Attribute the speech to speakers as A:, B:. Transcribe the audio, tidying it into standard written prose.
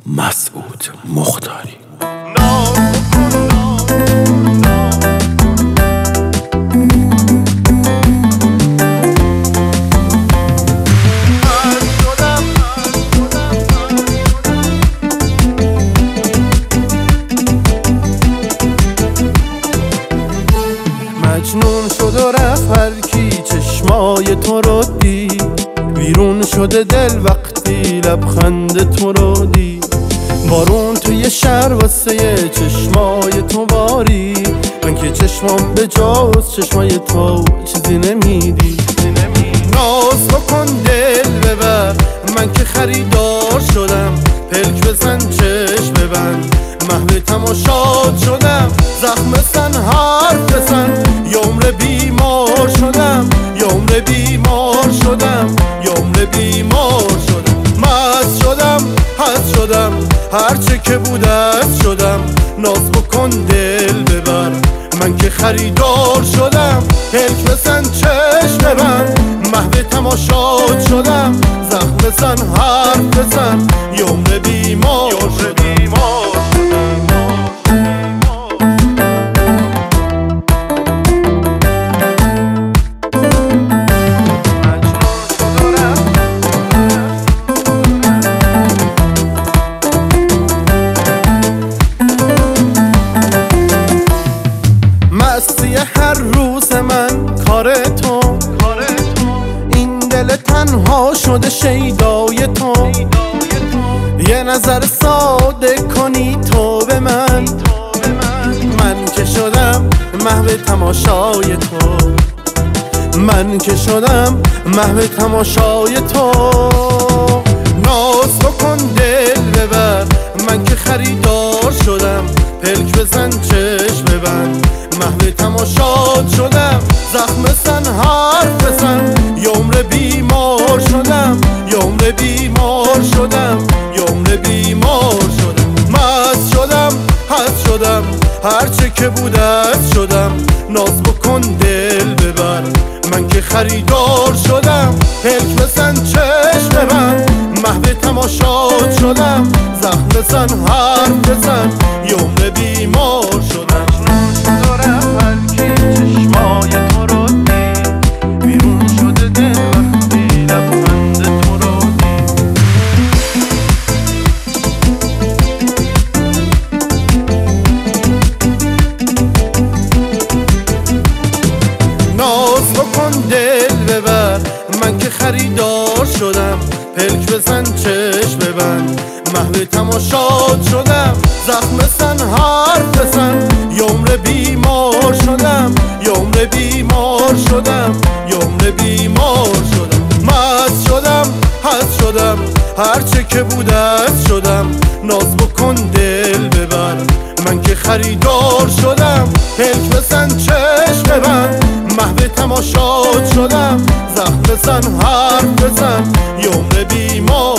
A: مسعود مختاری.
B: مجنون شد و رفت هر کی چشمای تو رو دید، ویرون شده دل وقتی لبخند تو رو دید. بارون توی شهر واسه چشمای تو باری، من که چشمام به جاست چشمای تو چیزی نمیدی. ناز بکن دل ببر، من که خریدار شدم، پلک بزن چشم ببند، محو تماشات شدم. زخم بزن حرف بزن، یه عمر بیمار شدم، یه عمر بیمار شدم، یه عمر بیمار شدم. مست شدم، هست شدم، هرچه که بود از شدم. ناز بکن دل ببر، من که خریدار شدم، پلک بزن چشم ببند، محو تماشات شدم. زخم بزن حرف بزن، یه عمر بیمار شدم. مستی هر روز من کار تو، این دل تنها شده شیدای تو. یه نظر ساده کنی تو به من، من که شدم محو تماشای تو، من که شدم محو تماشای تو. ناز بکن دل ببر، من که خریدار شدم، پلک بزن چشم ببند، محو تماشات شدم. زخم بزن حرف بزن، یه عمر بیمار شدم، یه عمر بیمار شدم، یه عمر بیمار شدم. مست شدم، هست شدم، هرچه که بود از شدم. ناز بکن دل ببر، من که خریدار شدم، پلک بزن چشم ببند، محو تماشات شدم. زخم بزن حرف بزن، یه عمر بیمار شدم. چشمای تو رو دید، بیرون شده دل وقتی لبخند تو رو دید. ناز بکن دل ببر، من که خریدار شدم، پلک بزن چشم ببند، محو تماشات شدم. زخم بزن حرف بزن، یه عمر بیمار شدم، یه عمر بیمار شدم، یه عمر بیمار شدم. مست شدم، هست شدم، هرچه که بود از شدم. ناز بکن دل ببر، من که خریدار شدم، پلک بزن چشم ببند، محو تماشات شدم. زخم بزن حرف بزن، یه عمر بیمار